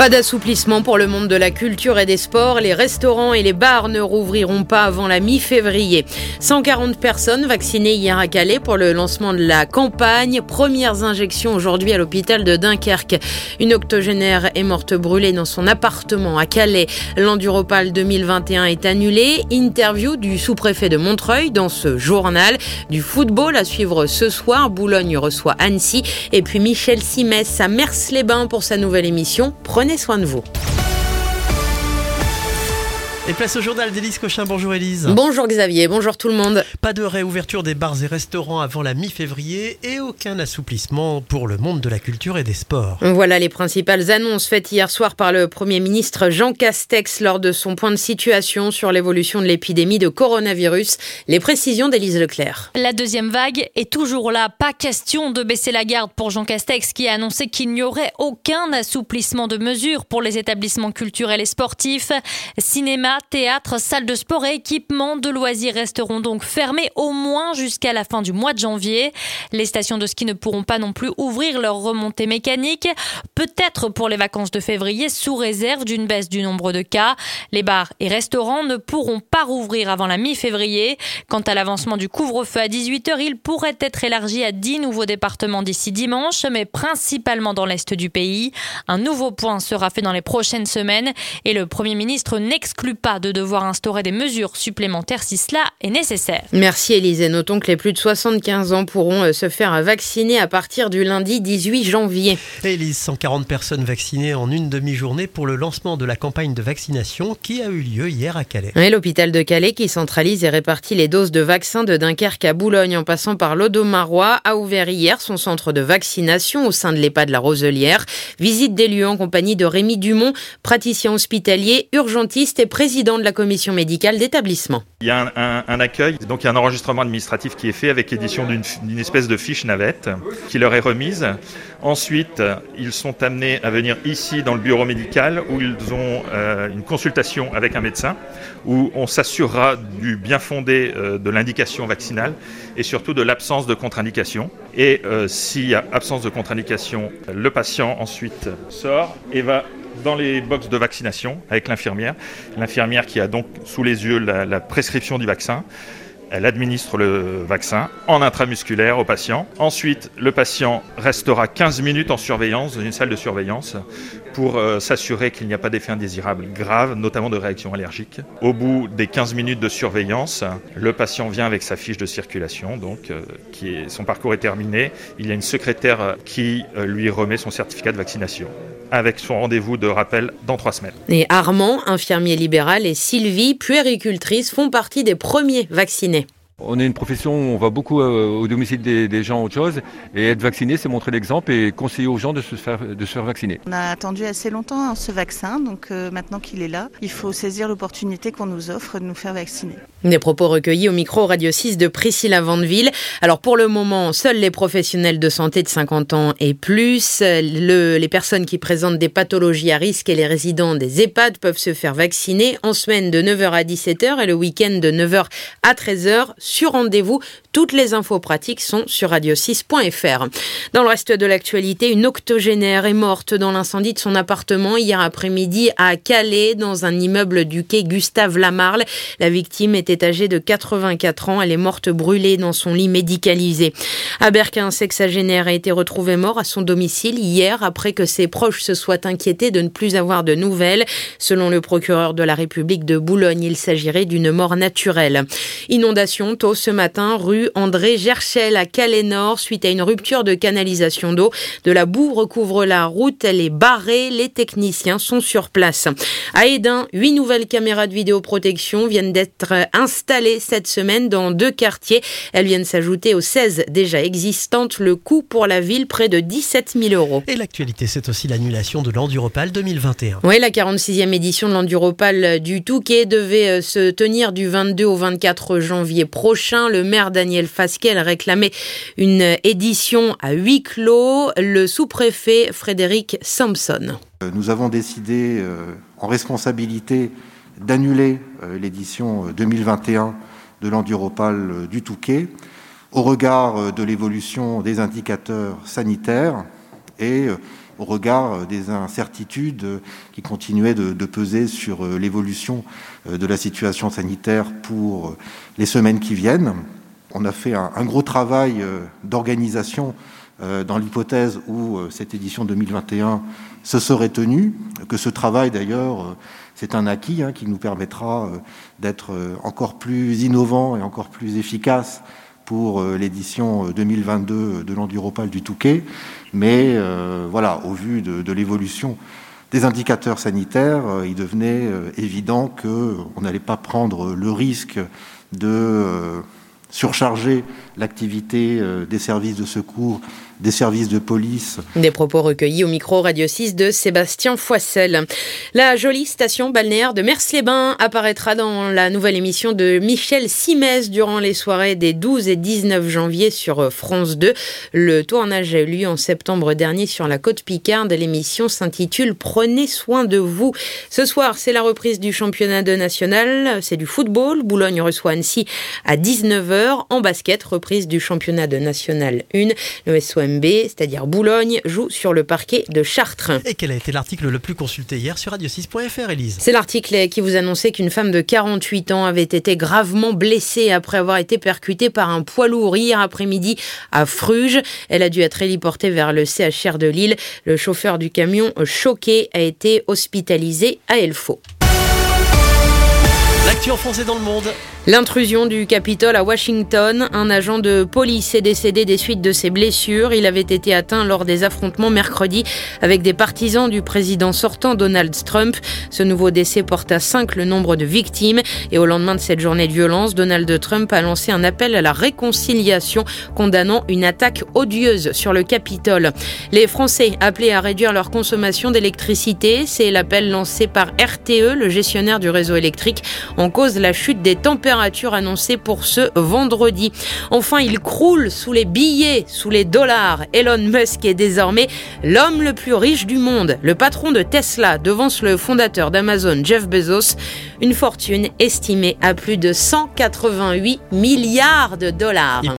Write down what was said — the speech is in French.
Pas d'assouplissement pour le monde de la culture et des sports. Les restaurants et les bars ne rouvriront pas avant la mi-février. 140 personnes vaccinées hier à Calais pour le lancement de la campagne. Premières injections aujourd'hui à l'hôpital de Dunkerque. Une octogénaire est morte brûlée dans son appartement à Calais. L'Enduropal 2021 est annulé. Interview du sous-préfet de Montreuil dans ce journal. Du football à suivre ce soir. Boulogne reçoit Annecy. Et puis Michel Simès à Mers-les-Bains pour sa nouvelle émission. Prenez soin de vous. Et place au journal d'Élise Cochin. Bonjour Élise. Bonjour Xavier, bonjour tout le monde. Pas de réouverture des bars et restaurants avant la mi-février et aucun assouplissement pour le monde de la culture et des sports. Voilà les principales annonces faites hier soir par le Premier ministre Jean Castex lors de son point de situation sur l'évolution de l'épidémie de coronavirus. Les précisions d'Élise Leclerc. La deuxième vague est toujours là. Pas question de baisser la garde pour Jean Castex qui a annoncé qu'il n'y aurait aucun assouplissement de mesures pour les établissements culturels et sportifs. Cinéma, théâtre, salles de sport et équipements de loisirs resteront donc fermés au moins jusqu'à la fin du mois de janvier. Les stations de ski ne pourront pas non plus ouvrir leur remontée mécanique, peut-être pour les vacances de février sous réserve d'une baisse du nombre de cas. Les bars et restaurants ne pourront pas rouvrir avant la mi-février. Quant à l'avancement du couvre-feu à 18h, il pourrait être élargi à 10 nouveaux départements d'ici dimanche, mais principalement dans l'est du pays. Un nouveau point sera fait dans les prochaines semaines et le Premier ministre n'exclut pas de devoir instaurer des mesures supplémentaires si cela est nécessaire. Merci Élise. Et notons que les plus de 75 ans pourront se faire vacciner à partir du lundi 18 janvier. Élise, 140 personnes vaccinées en une demi-journée pour le lancement de la campagne de vaccination qui a eu lieu hier à Calais. Et l'hôpital de Calais qui centralise et répartit les doses de vaccins de Dunkerque à Boulogne en passant par l'Audomarois a ouvert hier son centre de vaccination au sein de l'EHPAD de la Roselière. Visite des lieux en compagnie de Rémi Dumont, praticien hospitalier, urgentiste et président de la commission médicale d'établissement. Il y a un accueil, donc il y a un enregistrement administratif qui est fait avec l'édition d'une espèce de fiche navette qui leur est remise. Ensuite, ils sont amenés à venir ici dans le bureau médical où ils ont une consultation avec un médecin où on s'assurera du bien fondé de l'indication vaccinale et surtout de l'absence de contre-indication. Et s'il y a absence de contre-indication, le patient ensuite sort et va dans les boxes de vaccination avec l'infirmière qui a donc sous les yeux la prescription du vaccin. Elle administre le vaccin en intramusculaire au patient. Ensuite, le patient restera 15 minutes en surveillance, dans une salle de surveillance, pour s'assurer qu'il n'y a pas d'effet indésirable grave, notamment de réaction allergique. Au bout des 15 minutes de surveillance, le patient vient avec sa fiche de circulation, donc son parcours est terminé. Il y a une secrétaire qui lui remet son certificat de vaccination, avec son rendez-vous de rappel dans 3 semaines. Et Armand, infirmier libéral, et Sylvie, puéricultrice, font partie des premiers vaccinés. On est une profession où on va beaucoup au domicile des gens, autre chose, et être vacciné, c'est montrer l'exemple et conseiller aux gens de se faire vacciner. On a attendu assez longtemps ce vaccin, donc maintenant qu'il est là, il faut saisir l'opportunité qu'on nous offre de nous faire vacciner. Des propos recueillis au micro Radio 6 de Priscilla Vandeville. Alors pour le moment, seuls les professionnels de santé de 50 ans et plus, les personnes qui présentent des pathologies à risque et les résidents des EHPAD peuvent se faire vacciner en semaine de 9h à 17h et le week-end de 9h à 13h. Sur rendez-vous, toutes les infos pratiques sont sur radio6.fr. Dans le reste de l'actualité, une octogénaire est morte dans l'incendie de son appartement hier après-midi à Calais, dans un immeuble du quai Gustave Lamarle. La victime était âgée de 84 ans. Elle est morte brûlée dans son lit médicalisé. À Berck, un sexagénaire a été retrouvé mort à son domicile hier après que ses proches se soient inquiétés de ne plus avoir de nouvelles. Selon le procureur de la République de Boulogne, il s'agirait d'une mort naturelle. Inondation tôt ce matin, rue André Gerchel à Calais-Nord, suite à une rupture de canalisation d'eau. De la boue recouvre la route, elle est barrée, les techniciens sont sur place. À Hesdin, 8 nouvelles caméras de vidéoprotection viennent d'être installées cette semaine dans 2 quartiers. Elles viennent s'ajouter aux 16 déjà existantes. Le coût pour la ville, près de 17 000 €. Et l'actualité, c'est aussi l'annulation de l'Enduropal 2021. Oui, la 46e édition de l'Enduropal du Touquet devait se tenir du 22 au 24 janvier prochain. Le maire Daniel Fasquelle réclamait une édition à huis clos. Le sous-préfet Frédéric Sampson. Nous avons décidé en responsabilité d'annuler l'édition 2021 de l'Enduropal du Touquet au regard de l'évolution des indicateurs sanitaires et au regard des incertitudes qui continuaient de peser sur l'évolution de la situation sanitaire pour les semaines qui viennent. On a fait un gros travail d'organisation dans l'hypothèse où cette édition 2021 se serait tenue, que ce travail d'ailleurs, c'est un acquis qui nous permettra d'être encore plus innovant et encore plus efficace pour l'édition 2022 de l'Enduropal du Touquet. Mais voilà, au vu de l'évolution des indicateurs sanitaires, il devenait évident qu'on n'allait pas prendre le risque de surcharger l'activité des services de secours, des services de police. Des propos recueillis au micro Radio 6 de Sébastien Foissel. La jolie station balnéaire de Mers-les-Bains apparaîtra dans la nouvelle émission de Michel Simès durant les soirées des 12 et 19 janvier sur France 2. Le tournage a eu lieu en septembre dernier sur la côte Picarde. L'émission s'intitule « Prenez soin de vous ». Ce soir, c'est la reprise du championnat de national. C'est du football. Boulogne reçoit Annecy à 19h. En basket, reprise du championnat de national 1. Le SOMB, c'est-à-dire Boulogne, joue sur le parquet de Chartres. Et quel a été l'article le plus consulté hier sur radio6.fr, Élise ? C'est l'article qui vous annonçait qu'une femme de 48 ans avait été gravement blessée après avoir été percutée par un poids lourd hier après-midi à Fruges. Elle a dû être héliportée vers le CHR de Lille. Le chauffeur du camion, choqué, a été hospitalisé à Elfaux. L'actu en français dans le monde. L'intrusion du Capitole à Washington. Un agent de police est décédé des suites de ses blessures. Il avait été atteint lors des affrontements mercredi avec des partisans du président sortant Donald Trump. Ce nouveau décès porte à 5 le nombre de victimes. Et au lendemain de cette journée de violence, Donald Trump a lancé un appel à la réconciliation, condamnant une attaque odieuse sur le Capitole. Les Français appelés à réduire leur consommation d'électricité. C'est l'appel lancé par RTE, le gestionnaire du réseau électrique. En cause, la chute des températures annoncée pour ce vendredi. Enfin, il croule sous les billets, sous les dollars. Elon Musk est désormais l'homme le plus riche du monde. Le patron de Tesla devance le fondateur d'Amazon, Jeff Bezos. Une fortune estimée à plus de 188 milliards de dollars.